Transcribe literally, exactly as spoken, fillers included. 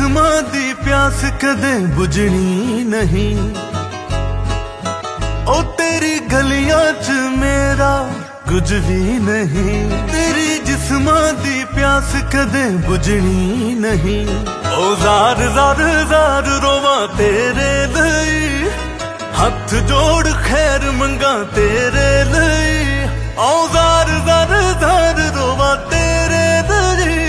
जिस्मां दी प्यास कदे बुझनी नहीं। ओ तेरी गलियां च मेरा कुछ भी नहीं। तेरी जिस्मां दी प्यास कदे बुझनी नहीं। ओ जार जार जार रोवां तेरे लई, हथ जोड़ खैर मंगा तेरे लई। ओ